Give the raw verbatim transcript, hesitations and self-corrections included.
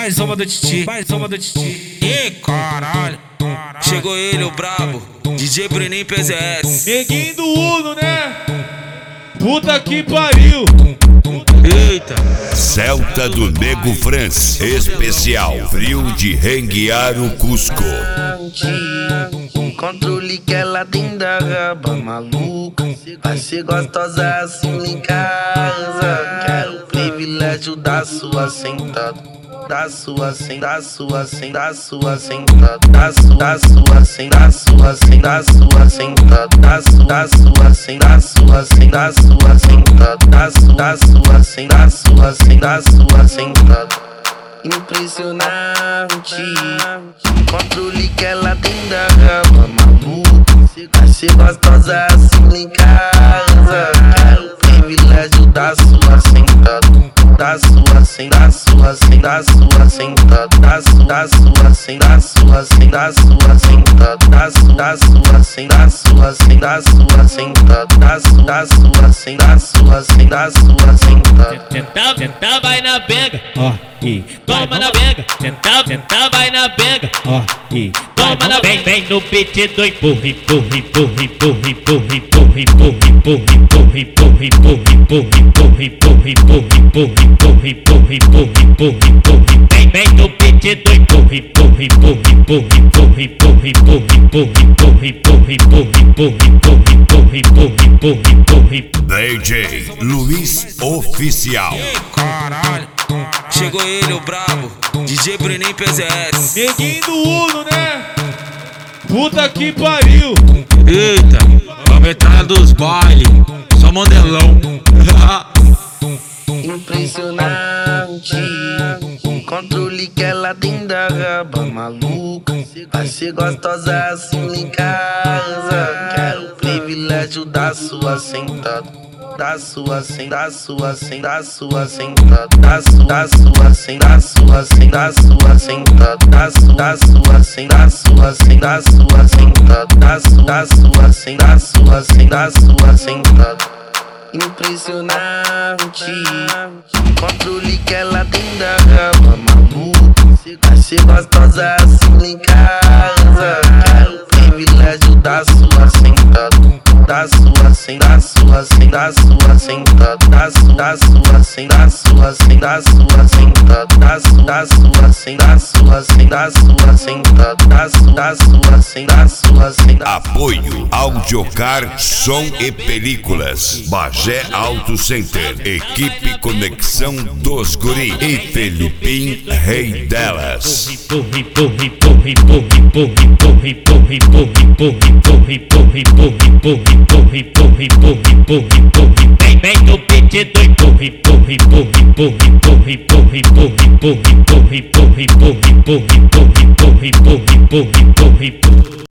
mais uma do Titi, mais uma do Titi. Ih, caralho, chegou ele, o brabo, D J Bruninho P Z S. Neguinho do Uno, né? Puta que pariu. Eita. Celta do Nego France, especial frio de renguear o Cusco. Um controle que ela tem da raba maluca, vai ser gostosa assim em casa. Quero o privilégio da sua sentada, da sua sem, da sua sem, da sua sentada, da sua, da sua sem, da sua sem, da sua sentada, da sua, da sua sem, da sua sem, da sua sentada, da sua, da sua sem, da sua sem, da sua sentada. Impressionante, o controle que ela tem da raba maluca, vai ser gostosa assim em casa. Quero o privilégio da sua sentada, da sua sem, da sua sem, da sua sentada, da sua, da sua sem, da sua sem, da sua sentada, da sua, da sua sem, da sua sem, da sua sentada, da sua, da sua sem, da sua sem, da sua sentada. Senta, senta, vai na benga, ó, e toma na benga. Senta, senta, vai na benga, ó, e toma na benga. Vem no beat do empurra, empurra, empurra, empurra, empurra, empurra, empurra, empurra, empurra, empurra, empurra, empurra, empurra, empurra, empurra, empurra, empurra, empurra, empurra, empurra. Vem, vem no beat do empurra, empurra, empurra, empurra, empurra, empurra, empurra, empurra, empurra, empurra, empurra, empurra, empurra, empurra, empurra, empurra. D J Luiz Oficial. Ih, caralho, chegou ele, o brabo, D J Bruninho P Z S. Neguinho do Uno, né? Puta que pariu. Eita, vamos entrar dos bailes, só modelão. Impressionante, o controle que ela tem da raba maluca, vai ser gostosa assim em casa. Quero o privilégio da sua sentada, da sua sem, da sua sem, da sua sentada, da sua, da sua sem, da sua sem, da sua sentada, da sua, da sua sem, da sua sem, da sua sentada, da sua, da sua sem, da sua sem, da sua sentada. Impressionante, o controle que ela tem da raba maluca, vai ser gostosa assim em casa. Quero o privilégio da sua sentada, da sua sem, da sua sem, da sua sentada, da sua, da sua sem, da sua sem, da sua sentada, da sua, da sua sem, da sua sem, da sua sentada, da sua, da sua sem, da sua sem. Apoio Audiocar Som e Películas, Bagé Auto Center, Equipe Conexão dos Guri e Felipim Rei delas. Vem, vem no beat do empurra, empurra, empurra, empurra, empurra, empurra, empurra, empurra, empurra, empurra, empurra, empurra, empurra, empurra, empurra, empurra, empurra.